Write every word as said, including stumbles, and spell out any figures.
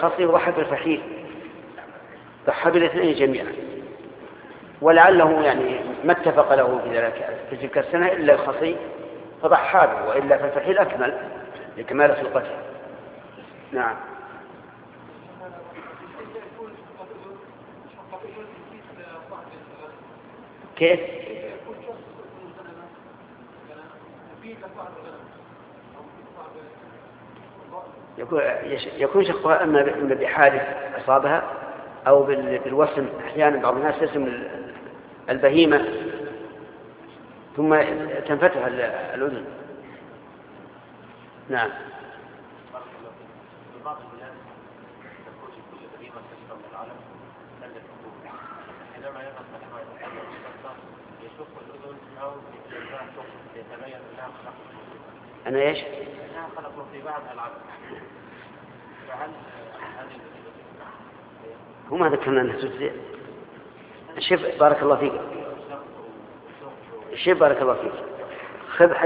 بالخصي وضحى بالفحيل، ضحى بالاثنين جميعا، ولعله يعني ما اتفق له في ذلك في تلك السنة إلا الخصي فضحى به، وإلا فالفحيل أكمل لكمال خلقته. نعم. كيف؟ يكون شقها إما بحادث أصابها أو بالوسم. أحيانا بعض الناس يسم البهيمة ثم تنفتح الأذن. نعم. أنا إيش؟ وما ذكرنا أنها تجزئ. شوف بارك الله فيك، شوف بارك الله فيك، خذ